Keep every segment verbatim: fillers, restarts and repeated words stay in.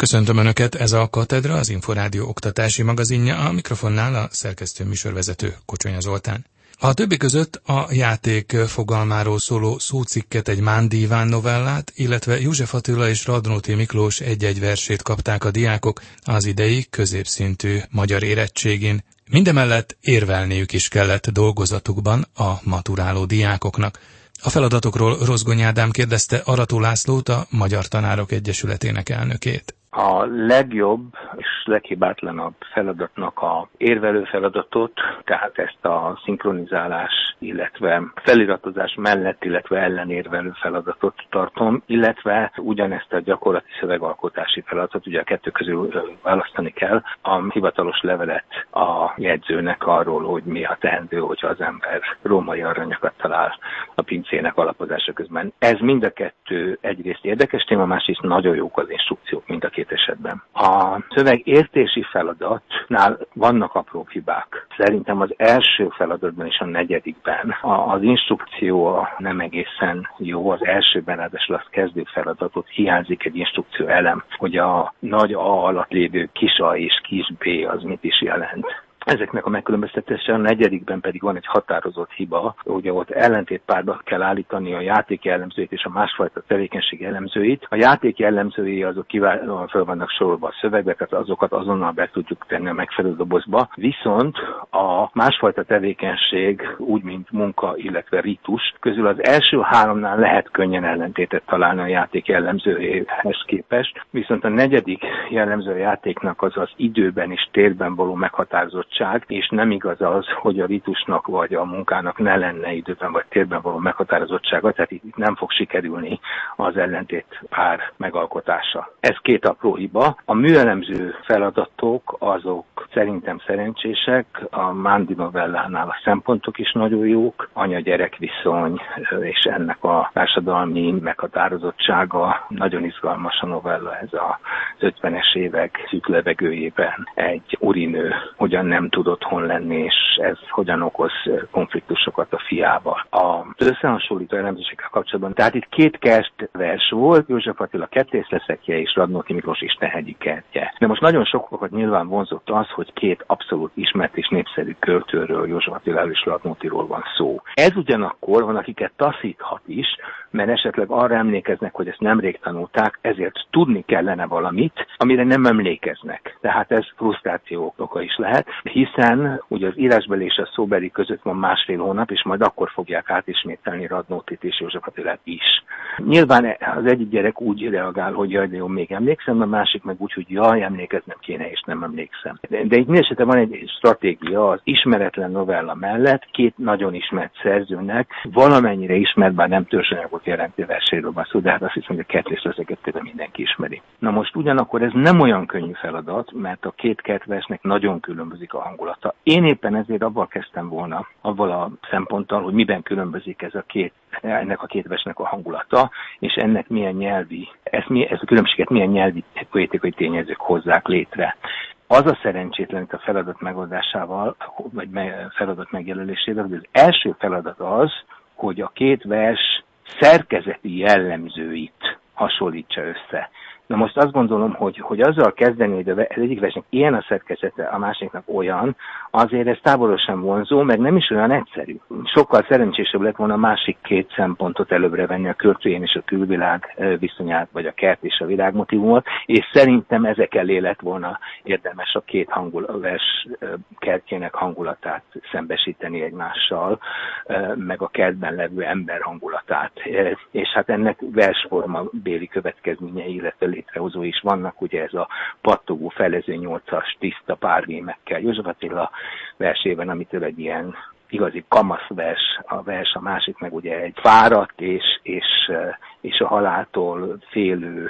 Köszöntöm Önöket, ez a Katedra, az Inforádió oktatási magazinja, a mikrofonnál a szerkesztő műsorvezető Kocsonya Zoltán. A többi között a játék fogalmáról szóló szócikket, egy Mándi Iván novellát, illetve József Attila és Radnóti Miklós egy-egy versét kapták a diákok az idei középszintű magyar érettségén. Mindemellett érvelniük is kellett dolgozatukban a maturáló diákoknak. A feladatokról Rozgony Ádám kérdezte Arató Lászlót, a Magyar Tanárok Egyesületének elnökét. A legjobb és leghibátlanabb feladatnak a érvelő feladatot, tehát ezt a szinkronizálás, illetve feliratozás mellett, illetve ellenérvelő feladatot tartom, illetve ugyanezt a gyakorlati szövegalkotási feladatot, ugye a kettő közül választani kell, a hivatalos levelet a jegyzőnek arról, hogy mi a teendő, hogyha az ember római aranyakat talál a pincének alapozása közben. Ez mind a kettő egyrészt érdekes téma, másrészt nagyon jók az instrukciók mind a két esetben. A szövegértési feladatnál vannak apró hibák. Szerintem az első feladatban és a negyedikben az instrukció nem egészen jó. Az elsőben ráadásul az kezdő feladatot hiányzik egy instrukció elem, hogy a nagy A alatt lévő kis A és kis B az mit is jelent. Ezeknek a megkülönböztetése, a negyedikben pedig van egy határozott hiba, ugye ott ellentétpárba kell állítani a játék jellemzőit és a másfajta tevékenység jellemzőit. A játék jellemzői azok kiválóan fel vannak sorolva a szövegbe, tehát azokat azonnal be tudjuk tenni a megfelelő dobozba. Viszont a másfajta tevékenység, úgy mint munka, illetve ritus, közül az első háromnál lehet könnyen ellentétet találni a játék jellemzőjéhez képest. Viszont a negyedik jellemző a játéknak az az időben és térben való meghatározott, és nem igaz az, hogy a ritusnak vagy a munkának ne lenne időben vagy térben való meghatározottsága, tehát itt nem fog sikerülni az ellentét pár megalkotása. Ez két apró hiba. A műelemző feladatok azok szerintem szerencsések, a Mándi novellánál a szempontok is nagyon jók, anya-gyerek viszony és ennek a társadalmi meghatározottsága nagyon izgalmas a novella, ez az ötvenes évek szűk levegőjében egy urinő hogyan nem tud otthon lenni, és ez hogyan okoz konfliktusokat a fiával. Az összehasonlító elemzésekkel kapcsolatban, tehát itt két kert vers volt, József Attila Kettészleszekje és Radnóti Miklós Istenhegyi kertje. De most nagyon sokakat nyilván vonzott az, hogy két abszolút ismert és népszerű költőről, József Attiláról és Radnótiról van szó. Ez ugyanakkor van, akiket taszíthat is, mert esetleg arra emlékeznek, hogy ezt nemrég tanulták, ezért tudni kellene valamit, amire nem emlékeznek. Tehát ez frusztráció oka is lehet, hiszen ugye az írásbeli és a szóbeli között van másfél hónap, és majd akkor fogják átismételni Radnótit és József Attilát is. Nyilván az egyik gyerek úgy reagál, hogy jaj, de jó, még emlékszem, a másik meg úgy, hogy jaj, emlékeznem kéne, és nem emlékszem. De, de itt mindesetre van egy stratégia, az ismeretlen novella mellett két nagyon ismert szerzőnek valamennyire ismert, bár nem törzsanyagot jelentő verséről van szó, de hát azt hiszem, hogy a Kettészleszeket például mindenki ismeri. Na most ugyanakkor ez nem olyan könnyű feladat, mert a két kertversnek nagyon különbözik a hangulata. Én éppen ezért abban kezdtem volna, avval a szemponttal, hogy miben különbözik ez a két, ennek a két versnek a hangulata, és ennek milyen nyelvi, ezt, ez a különbséget milyen nyelvi poétikai tényezők hozzák létre. Az a szerencsétlen itt a feladat megoldásával, vagy feladat megjelölésével, hogy az első feladat az, hogy a két vers szerkezeti jellemzőit hasonlítsa össze. Na most azt gondolom, hogy, hogy azzal kezdeni, hogy az egyik versnek ilyen a szerkezete, a másiknak olyan, azért ez távolról vonzó, meg nem is olyan egyszerű. Sokkal szerencsésebb lett volna a másik két szempontot előbbre venni, a költőjén és a külvilág viszonyát, vagy a kert és a világ motivumot, és szerintem ezek elé lett volna érdemes a két hangul, vers kertjének hangulatát szembesíteni egymással, meg a kertben levő ember hangulatát. És hát ennek versforma béli következményei, illetve létrehozó is vannak, ugye ez a pattogó felező nyolcas tiszta párvémekkel. József Attila versében, amitől egy ilyen igazi kamaszvers a vers, a másik meg ugye egy fáradt és, és, és a haláltól félő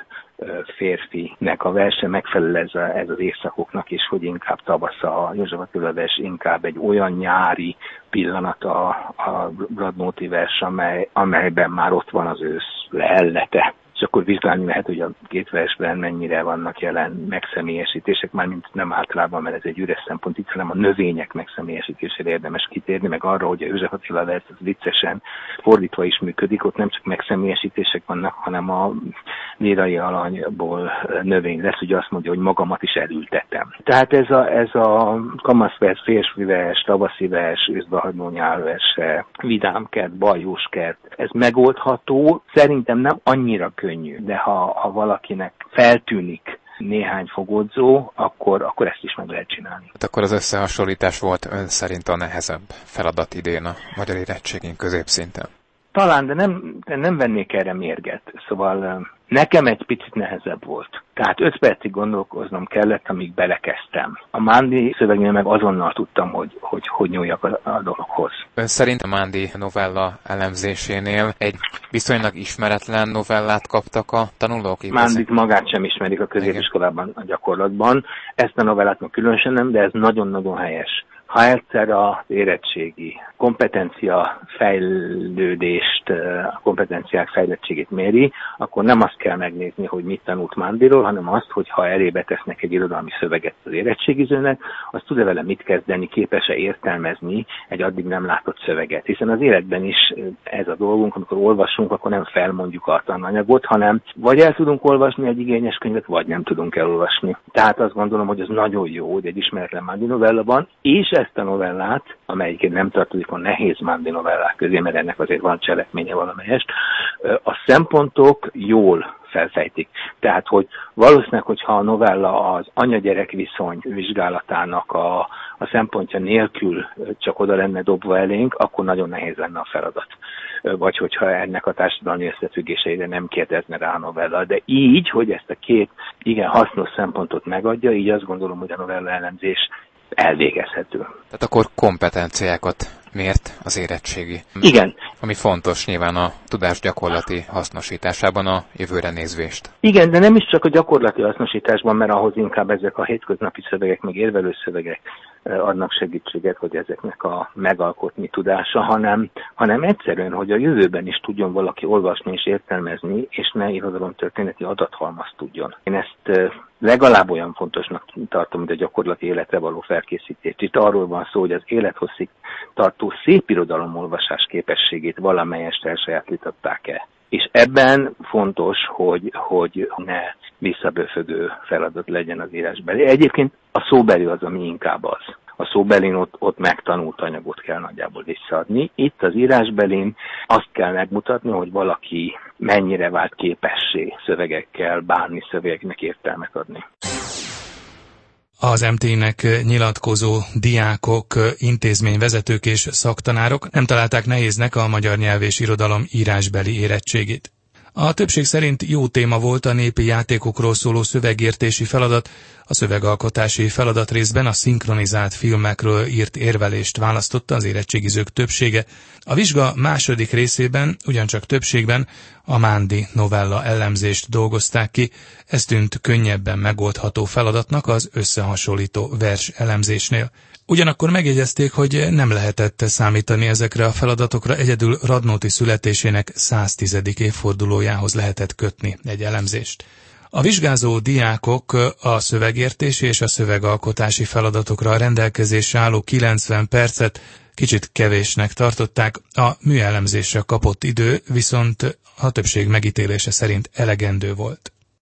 férfinek a verse megfelel ez, a, ez az évszakoknak, és hogy inkább tavasz a József Attila vers, inkább egy olyan nyári pillanat a, a Radnóti vers, amely, amelyben már ott van az ősz lehellete. és akkor vizsgálni lehet, hogy a két versben mennyire vannak jelen megszemélyesítések, mármint nem általában, mert ez egy üres szempont itt, hanem a növények megszemélyesítésére érdemes kitérni, meg arra, hogy a József Attila vers az viccesen fordítva is működik, ott nem csak megszemélyesítések vannak, hanem a lírai alanyból növény lesz, ugye azt mondja, hogy magamat is elültetem. Tehát ez a, ez a kamaszvers, férfi vers, tavaszi vers, őszbehagymó nyálverse, vidámkert, baljós-kert, ez megoldható, szerintem nem annyira könnyű, de ha, ha valakinek feltűnik néhány fogódzó, akkor, akkor ezt is meg lehet csinálni. Hát akkor az összehasonlítás volt ön szerint a nehezebb feladat idén a magyar érettségén középszinten? Talán, de nem, de nem vennék erre mérget. Szóval nekem egy picit nehezebb volt. Tehát öt percig gondolkoznom kellett, amíg belekezdtem. A Mándi szövegnél meg azonnal tudtam, hogy hogy, hogy nyúljak a, a dologhoz. Ön szerint a Mándi novella elemzésénél egy viszonylag ismeretlen novellát kaptak a tanulók? Mándit magát sem ismerik a középiskolában a gyakorlatban. Ezt a novellát meg különösen nem, de ez nagyon-nagyon helyes. Ha egyszer az érettségi kompetencia fejlődést, a kompetenciák fejlettségét méri, akkor nem azt kell megnézni, hogy mit tanult Mándiról, hanem azt, hogy ha elébe tesznek egy irodalmi szöveget az érettségizőnek, az tud-e vele mit kezdeni, képes-e értelmezni egy addig nem látott szöveget. Hiszen az életben is ez a dolgunk, amikor olvasunk, akkor nem felmondjuk a tananyagot, hanem vagy el tudunk olvasni egy igényes könyvet, vagy nem tudunk elolvasni. Tehát azt gondolom, hogy ez nagyon jó, hogy egy ismeretlen Mándi novella van, és ezt a novellát, amelyiként nem tartozik a nehéz Mándi novellák közé, mert ennek azért van cselekménye valamelyest, a szempontok jól felfejtik. Tehát, hogy valószínűleg, hogyha a novella az anya-gyerek viszony vizsgálatának a, a szempontja nélkül csak oda lenne dobva elénk, akkor nagyon nehéz lenne a feladat. Vagy hogyha ennek a társadalmi összefüggéseire nem kérdezne rá a novella. De így, hogy ezt a két igen hasznos szempontot megadja, így azt gondolom, hogy a novella elemzés elvégezhető. Tehát akkor kompetenciákat mért az érettségi. Igen. Ami fontos nyilván a tudás gyakorlati hasznosításában a jövőre nézvést. Igen, de nem is csak a gyakorlati hasznosításban, mert ahhoz inkább ezek a hétköznapi szövegek, meg érvelő szövegek adnak segítséget, hogy ezeknek a megalkotni tudása, hanem, hanem egyszerűen, hogy a jövőben is tudjon valaki olvasni és értelmezni, és ne irodalomtörténeti adathalmazt tudjon. Én ezt legalább olyan fontosnak tartom, mint a gyakorlati életre való felkészítést. Itt arról van szó, hogy az élethosszig tartó szépirodalom olvasás képességét valamelyest elsajátították-e. És ebben fontos, hogy, hogy ne visszaböfögő feladat legyen az írásbeli. Egyébként a szóbeli az, ami inkább az. A szóbelin ott, ott megtanult anyagot kell nagyjából visszaadni. Itt az írásbelin azt kell megmutatni, hogy valaki mennyire vált képessé szövegekkel bánni, szövegeknek értelmet adni. Az em té-nek nyilatkozó diákok, intézményvezetők és szaktanárok nem találták nehéznek a magyar nyelv és irodalom írásbeli érettségét. A többség szerint jó téma volt a népi játékokról szóló szövegértési feladat, a szövegalkotási feladatrészben a szinkronizált filmekről írt érvelést választotta az érettségizők többsége. A vizsga második részében, ugyancsak többségben a Mándi novella elemzést dolgozták ki, ez tűnt könnyebben megoldható feladatnak az összehasonlító vers elemzésnél. Ugyanakkor megjegyezték, hogy nem lehetett számítani ezekre a feladatokra, egyedül Radnóti születésének száztizedik évfordulójához lehetett kötni egy elemzést. A vizsgázó diákok a szövegértési és a szövegalkotási feladatokra rendelkezésre álló kilencven percet kicsit kevésnek tartották, a műelemzésre kapott idő viszont a többség megítélése szerint elegendő volt.